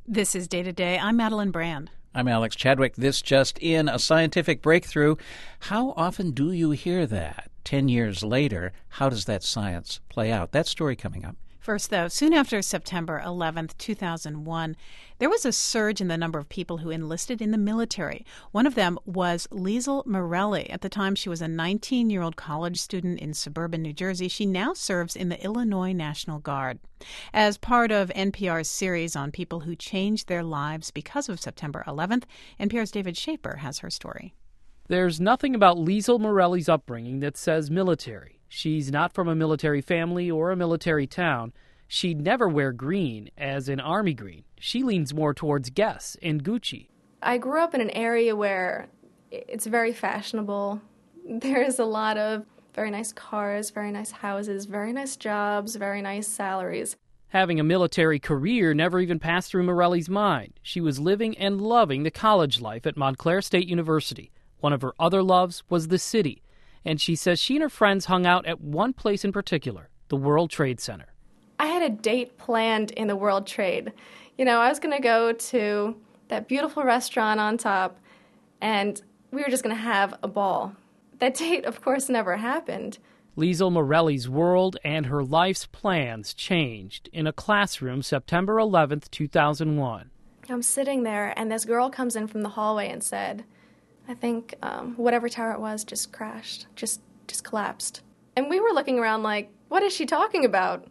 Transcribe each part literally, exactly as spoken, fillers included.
This is Day to Day. I'm Madeline Brand. I'm Alex Chadwick. This just in, a scientific breakthrough. How often do you hear that? Ten years later, how does that science play out? That story coming up. First, though, soon after September eleventh, two thousand one, there was a surge in the number of people who enlisted in the military. One of them was Liesl Morelli. At the time, she was a nineteen-year-old college student in suburban New Jersey. She now serves in the Illinois National Guard. As part of N P R's series on people who changed their lives because of September eleventh, N P R's David Schaper has her story. There's nothing about Liesl Morelli's upbringing that says military. She's not from a military family or a military town. She'd never wear green, as in Army green. She leans more towards Guess and Gucci. I grew up in an area where it's very fashionable. There's a lot of very nice cars, very nice houses, very nice jobs, very nice salaries. Having a military career never even passed through Morelli's mind. She was living and loving the college life at Montclair State University. One of her other loves was the city, and she says she and her friends hung out at one place in particular, the World Trade Center. I had a date planned in the World Trade. You know, I was going to go to that beautiful restaurant on top, and we were just going to have a ball. That date, of course, never happened. Liesl Morelli's world and her life's plans changed in a classroom September eleventh, two thousand one. I'm sitting there, and this girl comes in from the hallway and said, I think um, whatever tower it was just crashed, just just collapsed. And we were looking around like, what is she talking about?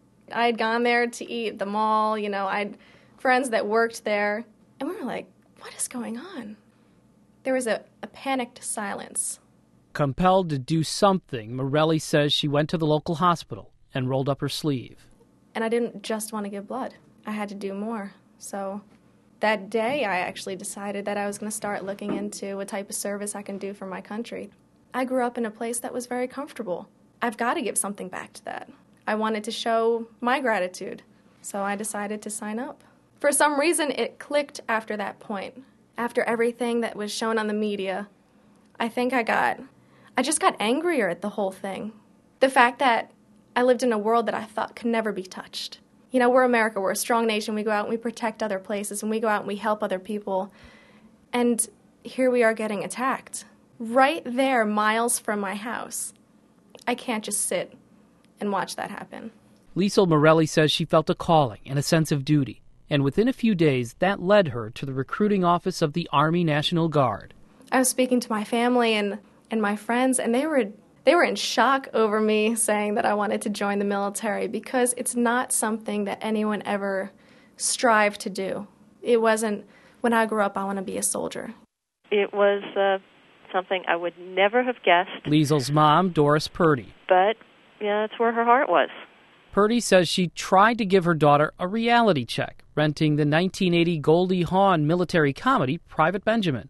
I had gone there to eat at the mall, you know, I had friends that worked there. And we were like, what is going on? There was a, a panicked silence. Compelled to do something, Morelli says she went to the local hospital and rolled up her sleeve. And I didn't just want to give blood. I had to do more. So that day, I actually decided that I was going to start looking into what type of service I can do for my country. I grew up in a place that was very comfortable. I've got to give something back to that. I wanted to show my gratitude, so I decided to sign up. For some reason, it clicked after that point. After everything that was shown on the media, I think I got, I just got angrier at the whole thing. The fact that I lived in a world that I thought could never be touched. You know, we're America, we're a strong nation, we go out and we protect other places, and we go out and we help other people. And here we are getting attacked. Right there, miles from my house. I can't just sit and watch that happen. Liesl Morelli says she felt a calling and a sense of duty, and within a few days, that led her to the recruiting office of the Army National Guard. I was speaking to my family and, and my friends, and they were they were in shock over me saying that I wanted to join the military because it's not something that anyone ever strived to do. It wasn't, when I grew up, I want to be a soldier. It was uh, something I would never have guessed. Liesl's mom, Doris Purdy. But, yeah, that's where her heart was. Purdy says she tried to give her daughter a reality check, renting the nineteen eighty Goldie Hawn military comedy, Private Benjamin.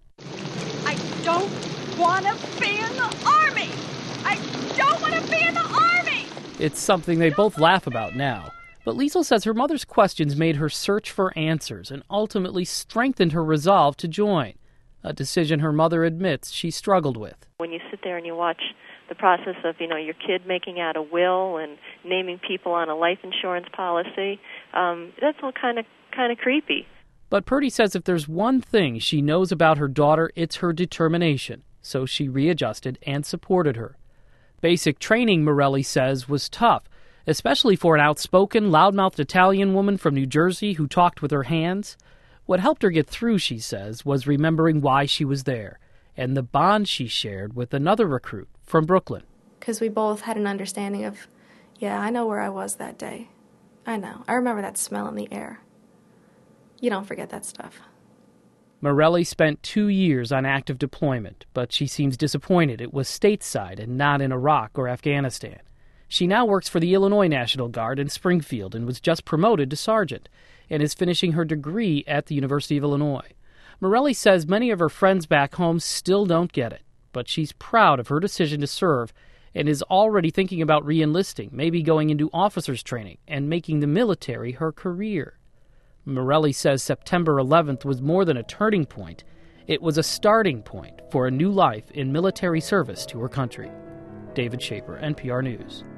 I don't want to be in the Army! I don't want to be in the Army! It's something they both laugh about now. But Liesl says her mother's questions made her search for answers and ultimately strengthened her resolve to join, a decision her mother admits she struggled with. When you sit there and you watch the process of, you know, your kid making out a will and naming people on a life insurance policy, um, that's all kind of kind of creepy. But Purdy says if there's one thing she knows about her daughter, it's her determination. So she readjusted and supported her. Basic training, Morelli says, was tough, especially for an outspoken, loudmouthed Italian woman from New Jersey who talked with her hands. What helped her get through, she says, was remembering why she was there and the bond she shared with another recruit from Brooklyn. Because we both had an understanding of, yeah, I know where I was that day. I know. I remember that smell in the air. You don't forget that stuff. Morelli spent two years on active deployment, but she seems disappointed it was stateside and not in Iraq or Afghanistan. She now works for the Illinois National Guard in Springfield and was just promoted to sergeant and is finishing her degree at the University of Illinois. Morelli says many of her friends back home still don't get it, but she's proud of her decision to serve and is already thinking about re-enlisting, maybe going into officers training and making the military her career. Morelli says September eleventh was more than a turning point. It was a starting point for a new life in military service to her country. David Schaper, N P R News.